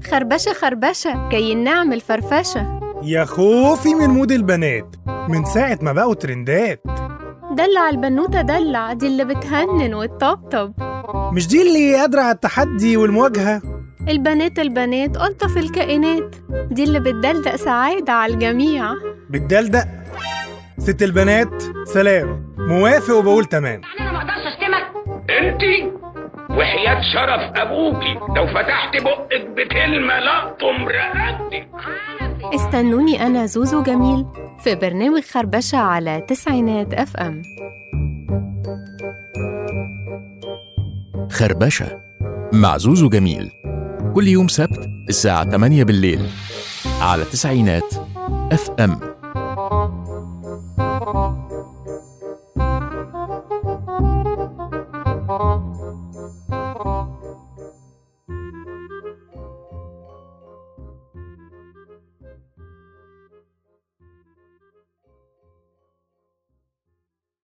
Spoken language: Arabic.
خربشة خربشة جايين نعمل فرفشة. يا خوفي من مود البنات من ساعة ما بقوا ترندات. دلع البنوتة دلع، دي اللي بتهنن وتطبطب. مش دي اللي قادرة على التحدي والمواجهة؟ البنات ألطف الكائنات، دي اللي بتدلدق سعادة على الجميع. بتدلدق؟ ست البنات سلام، موافق وبقول تمام. يعني أنا ما أقدرش أشتمك؟ انتي وحياة شرف أبوكي لو فتحت بقك بكلمة لقطم رقبتك. استنوني أنا زوزو جميل في برنامج خربشة على تسعينات FM. خربشة مع زوزو جميل كل يوم سبت الساعة 8 بالليل على تسعينات FM.